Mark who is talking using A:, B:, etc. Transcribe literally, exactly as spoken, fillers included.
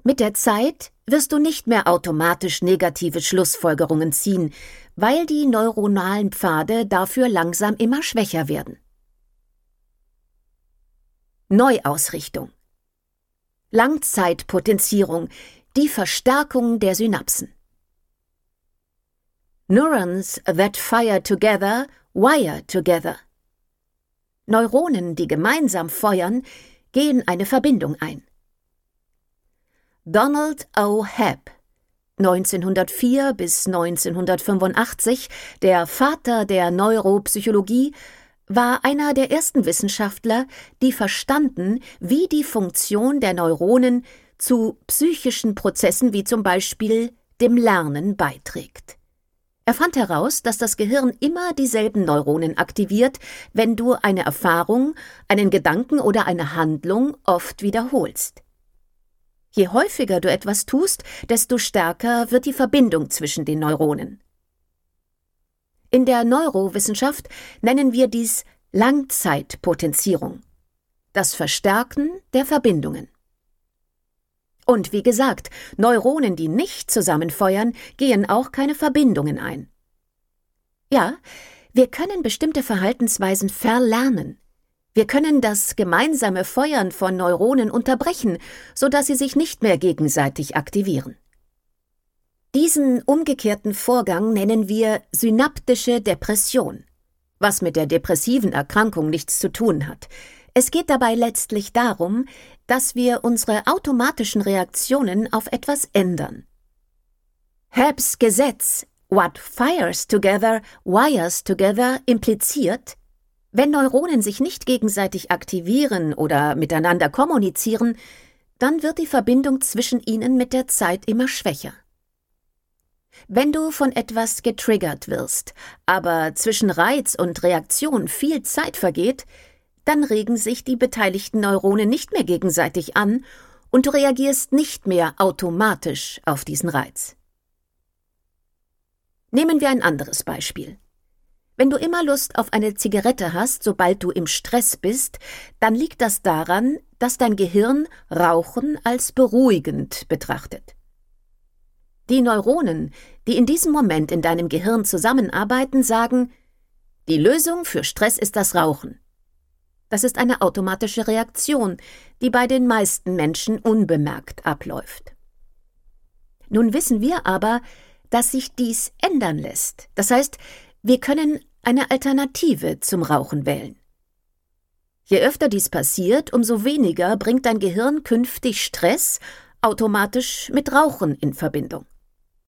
A: Mit der Zeit wirst du nicht mehr automatisch negative Schlussfolgerungen ziehen, weil die neuronalen Pfade dafür langsam immer schwächer werden. Neuausrichtung. Langzeitpotenzierung, die Verstärkung der Synapsen. Neurons that fire together, wire together. Neuronen, die gemeinsam feuern, gehen eine Verbindung ein. Donald O. Hebb, neunzehnhundertvier bis neunzehnhundertfünfundachtzig, der Vater der Neuropsychologie, war einer der ersten Wissenschaftler, die verstanden, wie die Funktion der Neuronen zu psychischen Prozessen wie zum Beispiel dem Lernen beiträgt. Er fand heraus, dass das Gehirn immer dieselben Neuronen aktiviert, wenn du eine Erfahrung, einen Gedanken oder eine Handlung oft wiederholst. Je häufiger du etwas tust, desto stärker wird die Verbindung zwischen den Neuronen. In der Neurowissenschaft nennen wir dies Langzeitpotenzierung, das Verstärken der Verbindungen. Und wie gesagt, Neuronen, die nicht zusammenfeuern, gehen auch keine Verbindungen ein. Ja, wir können bestimmte Verhaltensweisen verlernen. Wir können das gemeinsame Feuern von Neuronen unterbrechen, sodass sie sich nicht mehr gegenseitig aktivieren. Diesen umgekehrten Vorgang nennen wir synaptische Depression, was mit der depressiven Erkrankung nichts zu tun hat. Es geht dabei letztlich darum, dass wir unsere automatischen Reaktionen auf etwas ändern. Hebbs Gesetz What fires together, wires together impliziert, wenn Neuronen sich nicht gegenseitig aktivieren oder miteinander kommunizieren, dann wird die Verbindung zwischen ihnen mit der Zeit immer schwächer. Wenn du von etwas getriggert wirst, aber zwischen Reiz und Reaktion viel Zeit vergeht, dann regen sich die beteiligten Neuronen nicht mehr gegenseitig an und du reagierst nicht mehr automatisch auf diesen Reiz. Nehmen wir ein anderes Beispiel. Wenn du immer Lust auf eine Zigarette hast, sobald du im Stress bist, dann liegt das daran, dass dein Gehirn Rauchen als beruhigend betrachtet. Die Neuronen, die in diesem Moment in deinem Gehirn zusammenarbeiten, sagen, die Lösung für Stress ist das Rauchen. Das ist eine automatische Reaktion, die bei den meisten Menschen unbemerkt abläuft. Nun wissen wir aber, dass sich dies ändern lässt. Das heißt, wir können eine Alternative zum Rauchen wählen. Je öfter dies passiert, umso weniger bringt dein Gehirn künftig Stress automatisch mit Rauchen in Verbindung.